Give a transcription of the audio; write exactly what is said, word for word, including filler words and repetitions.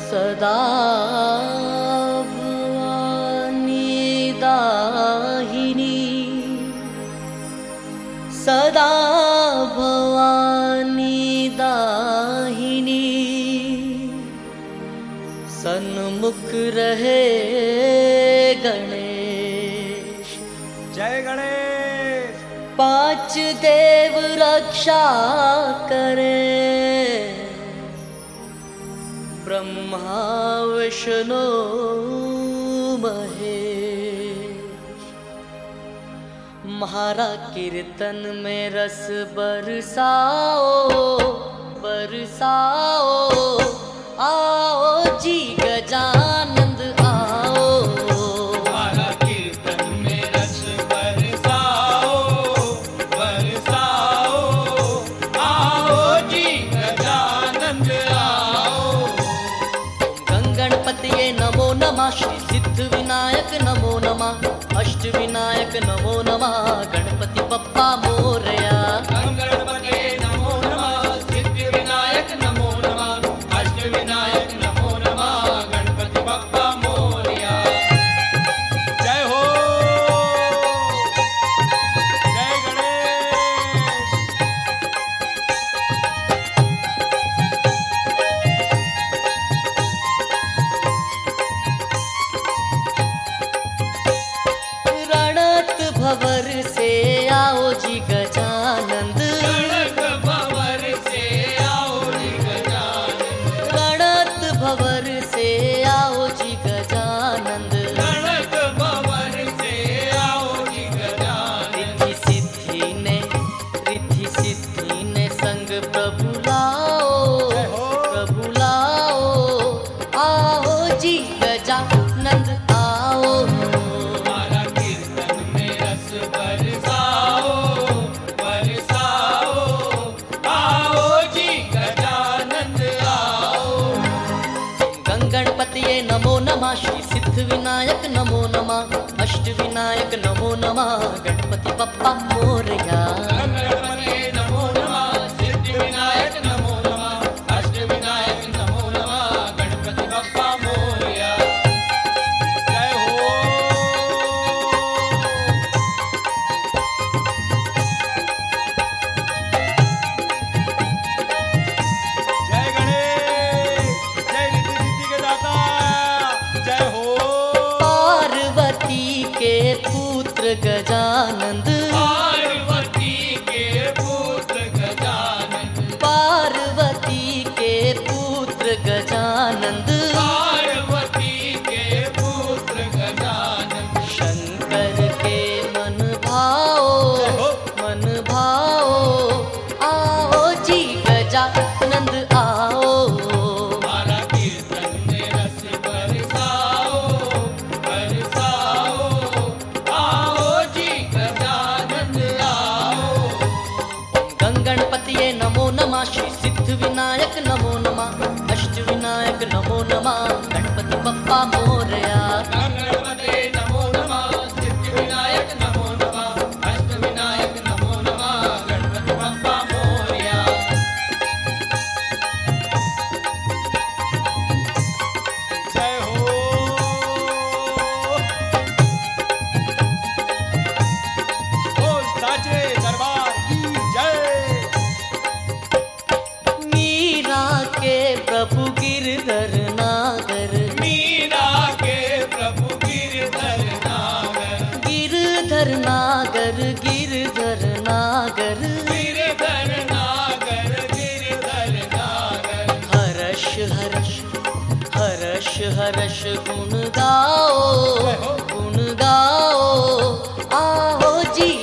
सदा भवानी दाहिनी, सदा भवानी दाहिनी, सन्मुख रहे गणेश। जय गणेश। पांच देव रक्षा करे, ब्रह्मा विष्णु महेश। म्हारा कीर्तन में रस बरसाओ बरसाओ, आओ जी गजानंद आओ। म्हारा कीर्तन में रस बरसाओ बरसाओ, आओ जी गजानंद आओ। गंगणपतये नमो नमः, श्री सिद्ध विनायक नमो नमः, अष्ट विनायक नमो नमः, गणपति बप्पा मोरया। गणपतये नमो नमः, सिद्ध विनायक नमो नमः, अष्ट विनायक नमो नमः, गणपति बप्पा मोरया। जय हो जय गणेश। रणत भवर से आओ जी गजानंद, रणत भवर से आओ जी गजानंद, रणत भवर से आओ जी गजानंद। रणत भवर से आओ जी गजानंद। रिद्धि सिद्धि ने रिद्धि सिद्धि ने संग प्रभु लाओ प्रभु लाओ, आओ जी गजानंद आओ। हमारा कीर्तन में रस बरसाओ बरसाओ, आओ जी गजानंद आओ। गंगणपतये नमो नमः, श्री सिद्ध विनायक नमो नमः, अष्ट विनायक नमो नमः, गणपति बप्पा मोरया। गणपतये नमो नमः, सिद्ध विनायक नमो नमः, अष्ट विनायक नमो नमः, गणपति बप्पा मोरया। जय हो जय गणेश। जय रिद्धि सिद्धि के दाता। जय हो पार्वती के पुत्र गजानंद, पार्वती के पुत्र गजानन, पार्वती के पुत्र गजानंद, पार्वती के पुत्र गजानन। शंकर के मन भाओ मन भाओ, आओ जी गजानंद आओ। हमारा कीर्तन में रस बरसाओ बरसाओ, आओ जी गजानंद आओ। गंगणपतये नमो नमः, श्री सिद्ध विनायक नमो नमः, अष्ट विनायक नमो नमः, गणपति बप्पा मोरया। गणपतये नमो नमः, सिद्ध विनायक नमो नमः, अष्ट विनायक नमो नमः, गणपति बप्पा मोरया। जय हो बोल साचे दरबार की जय। मीरा के प्रभु गिरधर नागर, मीरा के प्रभु गिरधर नागर, गिरधर नागर गिरधर नागर, गिरधर नागर, गिरधर नागर। हर्ष हर्ष हर्ष हर्ष गुण गाओ गुण गाओ, आओ जी